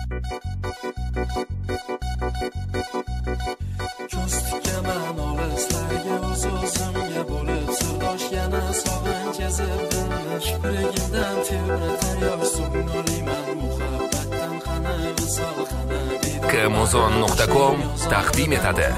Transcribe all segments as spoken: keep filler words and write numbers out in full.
ko'z tikaman olislarga o'z-o'zimga bo'lib sirdosh yana sog'inch ezibdimni kiprigimdan tebratar yosh so'ng o'layman muhabbatdan qani visol qani Kmozon nuqta com taqdim etadi.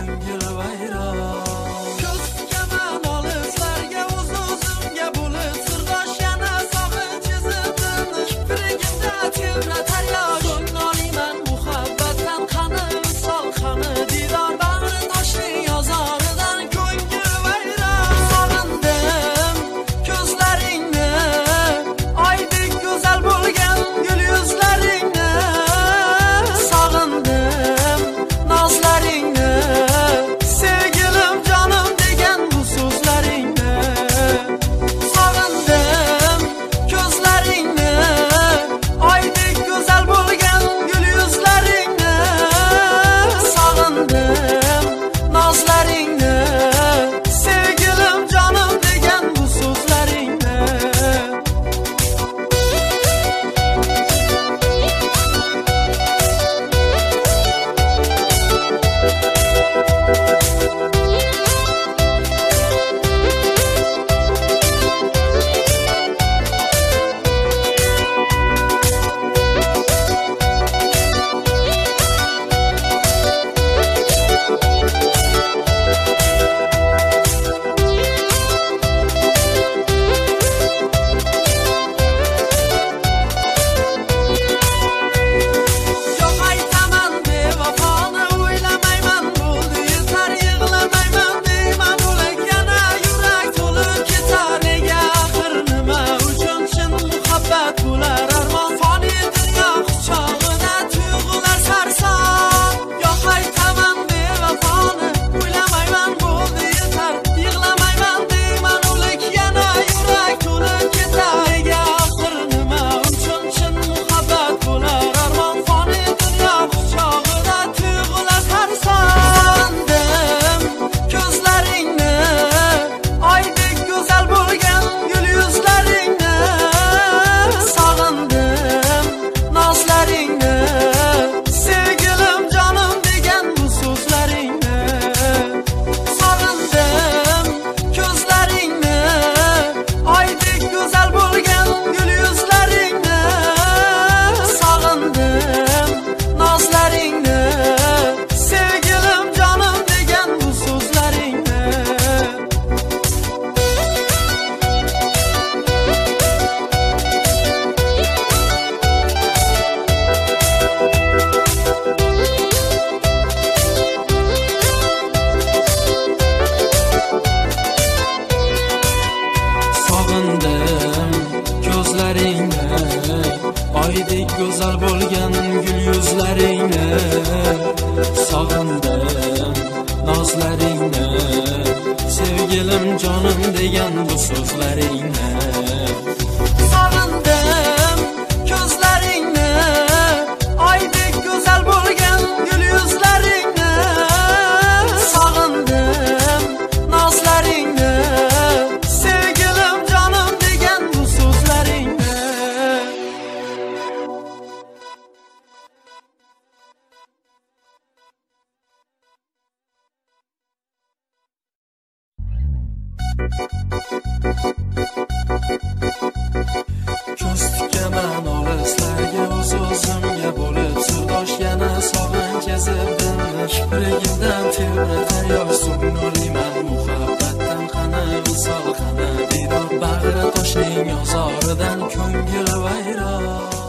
Oydek go'zal bo'lgan gul yuzlaringni sog'indim, nozlaringni sevgilim jonim degan bu so'zlaringni sog'indim, ko'zlaringni oydek go'zal bo'lgan gul yuzlaringni sog'indim, nozlaringni sevgilim jonim degan bu so'zlaringni. Ko'z tikaman olislarga o'z-o'zimga bo'lib sirdosh yana sog'inch ezibdimni kiprigimdan tebratar yosh so'ng o'layman muhabbatdan qani visol qani diydor bag'ri toshning ozoridan ko'ngil vayron.